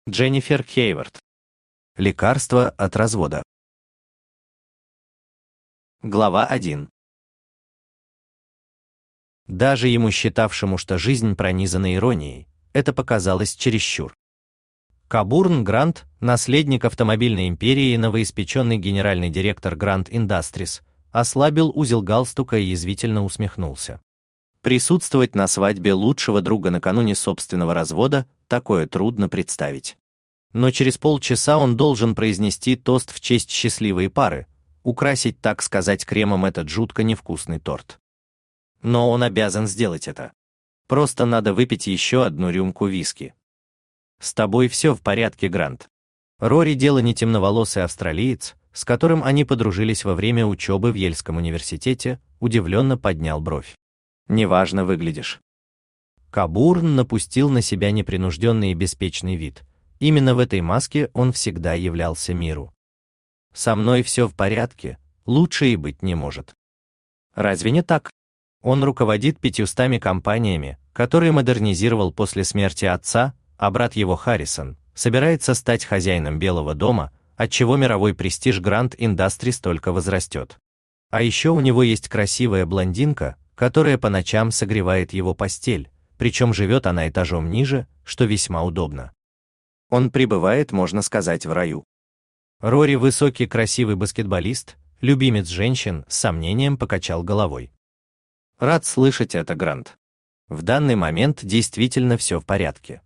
Дженнифер Хейвард. Лекарство от развода. Глава 1. Даже ему, считавшему, что жизнь пронизана иронией, это показалось чересчур. Кобурн Грант, наследник автомобильной империи и новоиспеченный генеральный директор Grand Industries, ослабил узел галстука и язвительно усмехнулся. Присутствовать на свадьбе лучшего друга накануне собственного развода – такое трудно представить. Но через полчаса он должен произнести тост в честь счастливой пары, украсить, так сказать, кремом этот жутко невкусный торт. Но он обязан сделать это. Просто надо выпить еще одну рюмку виски. «С тобой все в порядке, Грант?» Рори Делани, темноволосый австралиец, с которым они подружились во время учебы в Йельском университете, удивленно поднял бровь. «Неважно выглядишь». Кобурн напустил на себя непринужденный и беспечный вид. Именно в этой маске он всегда являлся миру. «Со мной все в порядке, лучше и быть не может». Разве не так? Он руководит 500 компаниями, которые модернизировал после смерти отца, а брат его Харрисон собирается стать хозяином Белого дома, отчего мировой престиж Grand Industries только возрастет. А еще у него есть красивая блондинка, которая по ночам согревает его постель, причем живет она этажом ниже, что весьма удобно. Он пребывает, можно сказать, в раю. Рори, высокий красивый баскетболист, любимец женщин, с сомнением покачал головой. Рад слышать это, Грант. В данный момент действительно все в порядке.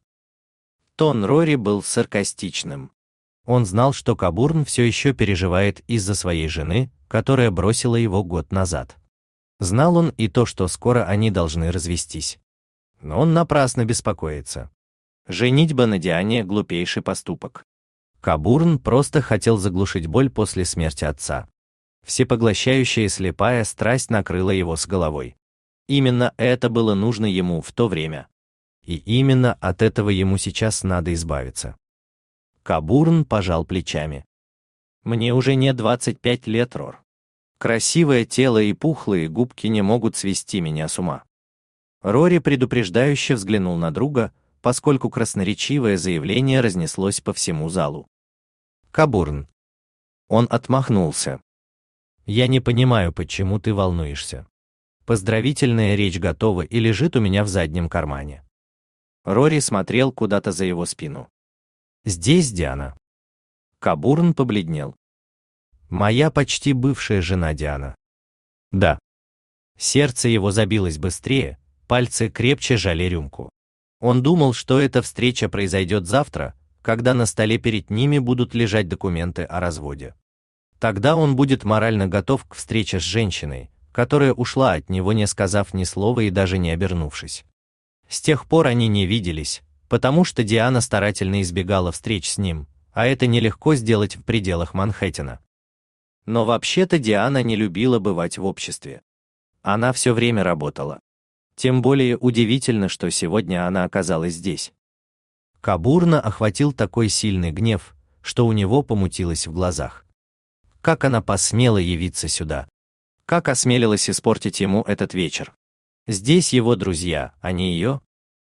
Тон Рори был саркастичным. Он знал, что Кобурн все еще переживает из-за своей жены, которая бросила его год назад. Знал он и то, что скоро они должны развестись. Но он напрасно беспокоится. Женитьба на Диане – глупейший поступок. Кобурн просто хотел заглушить боль после смерти отца. Всепоглощающая слепая страсть накрыла его с головой. Именно это было нужно ему в то время. И именно от этого ему сейчас надо избавиться. Кобурн пожал плечами. «Мне уже не 25 лет, Рор. Красивое тело и пухлые губки не могут свести меня с ума». Рори предупреждающе взглянул на друга, поскольку красноречивое заявление разнеслось по всему залу. «Кобурн». Он отмахнулся. «Я не понимаю, почему ты волнуешься. Поздравительная речь готова и лежит у меня в заднем кармане». Рори смотрел куда-то за его спину. «Здесь Диана». Кобурн побледнел. «Моя почти бывшая жена Диана». «Да». Сердце его забилось быстрее, пальцы крепче сжали рюмку. Он думал, что эта встреча произойдет завтра, когда на столе перед ними будут лежать документы о разводе. Тогда он будет морально готов к встрече с женщиной, которая ушла от него, не сказав ни слова и даже не обернувшись. С тех пор они не виделись, потому что Диана старательно избегала встреч с ним, а это нелегко сделать в пределах Манхэттена. Но вообще-то Диана не любила бывать в обществе. Она все время работала. Тем более удивительно, что сегодня она оказалась здесь. Кобурна охватил такой сильный гнев, что у него помутилось в глазах. Как она посмела явиться сюда? Как осмелилась испортить ему этот вечер? Здесь его друзья, а не ее?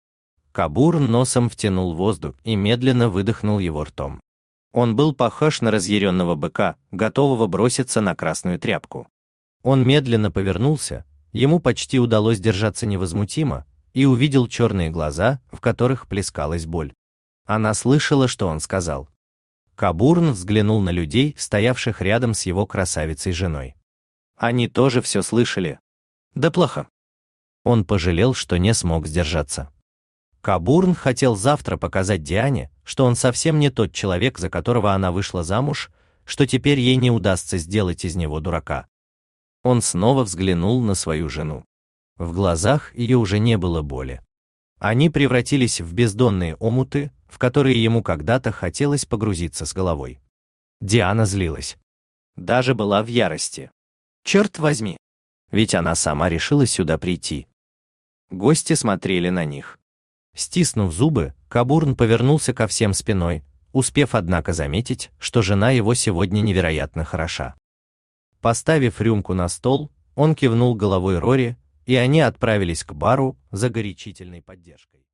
Кобурн носом втянул воздух и медленно выдохнул его ртом. Он был похож на разъяренного быка, готового броситься на красную тряпку. Он медленно повернулся, ему почти удалось держаться невозмутимо, и увидел черные глаза, в которых плескалась боль. Она слышала, что он сказал. Кобурн взглянул на людей, стоявших рядом с его красавицей-женой. Они тоже все слышали. Да плохо. Он пожалел, что не смог сдержаться. Кобурн хотел завтра показать Диане, что он совсем не тот человек, за которого она вышла замуж, что теперь ей не удастся сделать из него дурака. Он снова взглянул на свою жену. В глазах ее уже не было боли. Они превратились в бездонные омуты, в которые ему когда-то хотелось погрузиться с головой. Диана злилась. Даже была в ярости. Черт возьми! Ведь она сама решила сюда прийти. Гости смотрели на них. Стиснув зубы, Кобурн повернулся ко всем спиной, успев, однако, заметить, что жена его сегодня невероятно хороша. Поставив рюмку на стол, он кивнул головой Рори, и они отправились к бару за горячительной поддержкой.